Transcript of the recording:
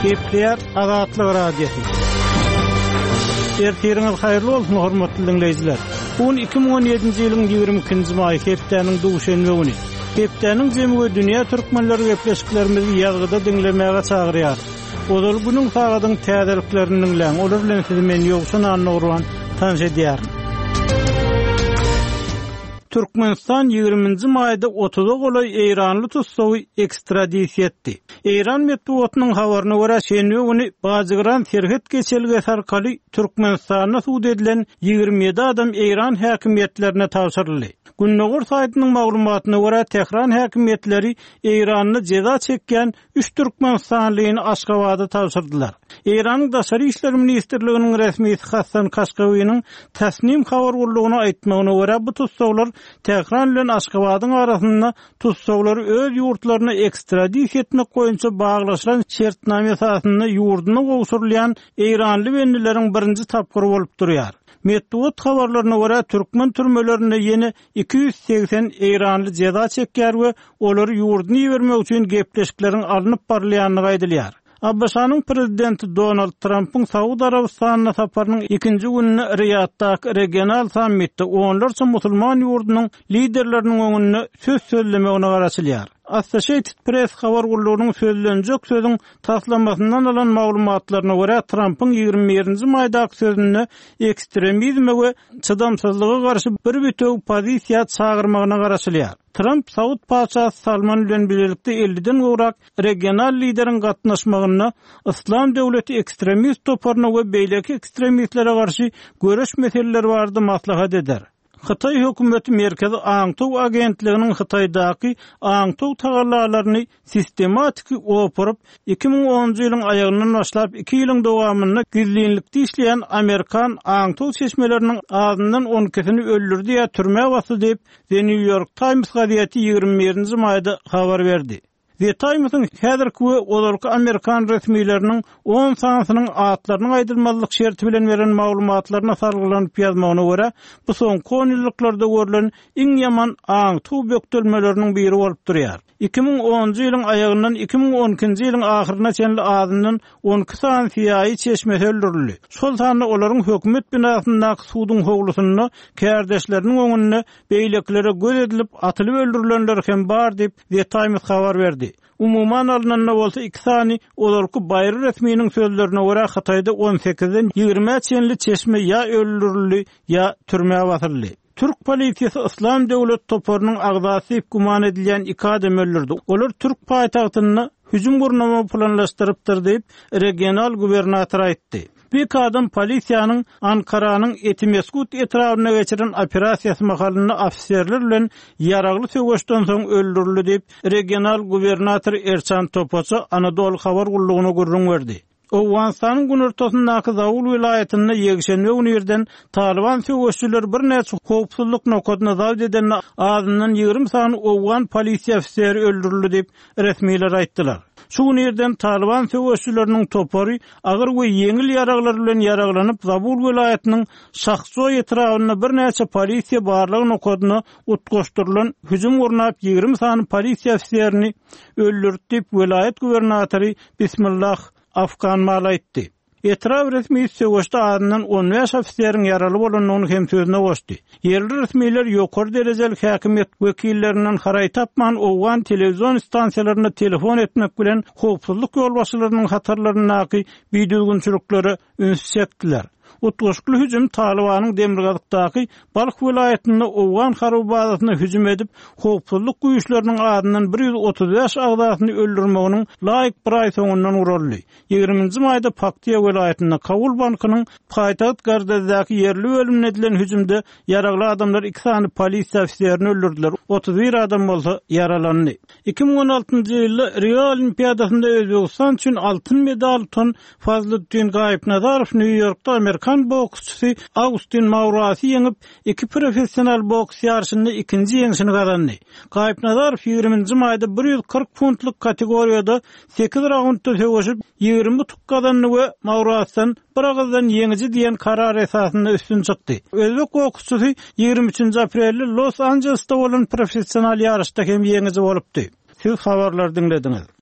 Gepler Azatlyk Radiosu. Ertiriniz hayırlı olsun hormatly dinleyijiler. Bu 2017-nji ýylyň 22-nji maý hepdeniň duşenbe güni. Hepdeniň jemgy dünýä türkmenleri gepleşiklerimizi ýazgyda dinlemäge çagyrýar. Olal günüň sagadyň täzeliklerini bilen olar bilen sizi men ýogşan anlaýan tanış edýär. Türkmenistan 20-nji maýda 30 golay Eýranly tutsawy ekstradisiýa etdi. Eýran medeniýetiniň habaryna görä şenbe güni Bazygyran Serhet geçelge sarkaly Türkmenistana suud edilen 27 adam Eýran häkimetlerine tapşyryldy. Günnäger saýtynyň maglumatyna görä Tehran häkimetleri Eýranyny jeza çekýän 3 Türkmenistanlygyny Aşgabatda tapşyrdylar. Eýranyň Daşary işler ministrliginiň resmisi Hasan Kaşgawynyň täsnim habar boldugyny aýtmagyna görä bu tutsaglar Tehran bilen Aşgabatyň arasynda tutsaglar öz ýurtlaryna ekstradisiýa etmek goýunça baglaşylan şertname esasynda ýurduny gowşurlayan Eýranly benlileriň birinji tapgyry bolup durýar. Medeniýet habarlaryna görä türkmen türmelerine ýene 280 Eýranly jeza çekýär we olary ýurduny ýermek üçin gepleşikleriň alınıp barylýanyny aýdylýar. Abbaşanyň prezidenti Donald Trump'ın Saud Arabistanına saparynyň 2-nji gününe Riyaddaky regional sammitde onlarça musulman ýurdunyň liderleriniň öňünde söz söylemegine garaşylýar. Associated Press habar gurulunyň sözlenjek sözüň taslanmasyndan alan maglumatlaryna görä Trump'ın 21-nji maýdaky sözünde ekstremizme we çydamsızlyga garşy bir bütöw pozisiýa çagyrmagyna garaşylýar. Trump Saud paçasy Salman bilen birlikde 50'den gowrak regional lideriň gatnaşmagyna İslam döwleti ekstremist toparyna we beýleki ekstremistlere garşy göreş meseleleri barada maslahat eder. Xitay hökümeti merkezi Aňtow agentliginiň Xitaydaky Aňtow tagalalaryny sistematik opurup 2010-njy ýylyň aýagyndan başlap 2 ýylyň dowamyny gizlilikde işleýän Amerikan Aňtow seçmeleriniň azyndan 12-sini öldürdi ýa türmäge basdy diýip The New York Times gazetesi 21-nji maýda habar berdi. The Times'ın häzirki we olarky Amerikan resmileriniň 10 sanasynyň atlarynyň aýdylmazlyk şerti bilen beren maglumatlaryna sargylanyp ýazmagyna görä, bu soňky ýyllarda görülen iň ýaman Aňtow bökdelmeleriniň biri bolup durýar. 2010-njy ýylyň aýagyndan 2012-nji ýylyň ahyryna çenli azyndan 12 san fiýaý çeşmesi öldürildi. Şol sany olaryň hökümet binasyndaky suwdyň howlusyny kärdeşleriniň öňünde beýleklere göz edilip atylyp öldürilenler hem bar diýip The Times habar berdi. Umuman alınanna bolsa 2 sany olarky baýry resminiň sözlerine görä Xitayda 18-den 20 çenli çeşme ýa öldürildi ýa türmäge batyryldy. Türk polisiýasy İslam döwlet toparynyň agzasy guman edilýän 2 adam öldürdi. Olar Türk paýtagtyny hüjüm gurnama planlaşdyrypdyr diýip regional gubernator aýtdy. Bir adam polisiýanyň Ankaranyň Etimeskut etrawyna geçiren operasiýasy mahalyny ofisiýerler bilen ýaragly söwüşden soň öldürildi diýip regional gubernator Erçan Topaça Anadolu habar gurulugyna gurrun berdi. Owganstanyň günortasyndaky Zawul vilayatyny ýegişenme ýerden Taliban söwüşçüler bir näçe howpsuzlyk nokatyna zawd eden azyndan 20 sany Owgan polisiýa ofiseri öldürildi diýip resmiler aýtdylar. Şu ýerden Taliban söwüşçüleriniň topary agyr we ýeňil ýaraglar bilen ýaraglanyp Zawul vilayatynyň Şahsoy etrawyna bir näçe polisiýa barlygy nokatyna utgoşdurylan hüjüm gurnap 20 sany polisiýa ofiserini öldürdi diýip vilayat gubernatory Bismillah Afgan malaýtdy. Etraf resmi söwüşde adından 15 ofiseriň ýaraly bolanyny hem sözüne goşdy. Yerli resmiler ýokary derejeli häkimet wekillerinden haray tapman Owgan telewizyon stansiýalaryna telefon etmek bilen howpsuzlyk ýolbaşçylarynyň hatarlaryny biýdügünçülükleri üns çekdiler. Utgoşkly hüjüm Talibanyň Demirgazykdaky Balk vilayatyna Owgan harabatyna hüjüm edip, howpsuzlyk güýçleriniň adından 135 agdasyny öldürmeginiň laýyk bir aý soňundan uruldy. 20-nji maýda Paktiýa vilayatyna Kabul bankynyň paýtagat gardazydaky yerli bölümine edilen hüjümde ýaragly adamlar 2 sany polisiýa ofiserini öldürdiler. 31 adam bolsa ýaralandy. 2016-njy ýylda Rio Olimpiadasynda Özbegistan üçin altyn medal ton Fazlyddin Gaýipnazarow New Yorkda Amerikan boksçusy Austin Maurasy ýeňip 2 professional boks ýarşynda 2-nji ýeňişini gazandy. Gaýipnazarow 20-nji maýda 140 funtlyk kategoriýada 8 raundda söwüşip 20 tuk gazandy we Maurasyň bir agzdan ýeňiji diýen karar esasynda üstün çykdy. Özbek boksçusy 23 aprelde Los Angeles'ta bolan professional ýarışda hem ýeňiji bolupdy. Siz habarlar dinlediňiz.